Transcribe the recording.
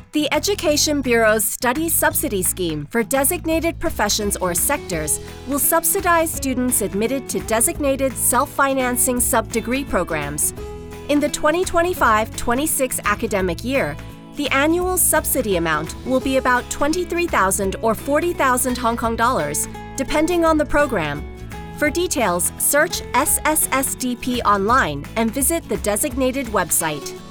The Education Bureau's Study Subsidy Scheme for designated professions or sectors will subsidize students admitted to designated self-financing sub-degree programs. In the 2025-26 academic year, the annual subsidy amount will be about 23,000 or 40,000 Hong Kong dollars, depending on the program. For details, search SSSDP online and visit the designated website.